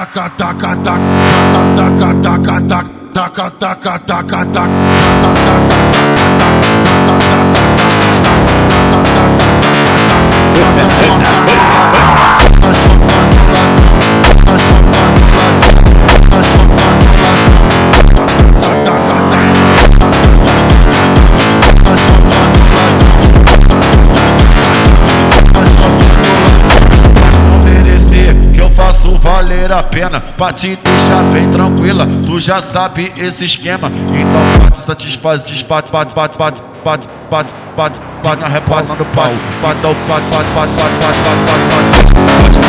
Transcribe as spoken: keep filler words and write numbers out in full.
taca, taca, taca, taca, taca, taca, taca, taca, taca, taca, valer a pena, pra te deixar bem tranquila, tu já sabe esse esquema. Então pode satisfazer, bate, bate, bate, bate, bate, bate, bate, bate na rebolando pau, bate, bate, bate, bate, bate, bate, bate, bate, bate.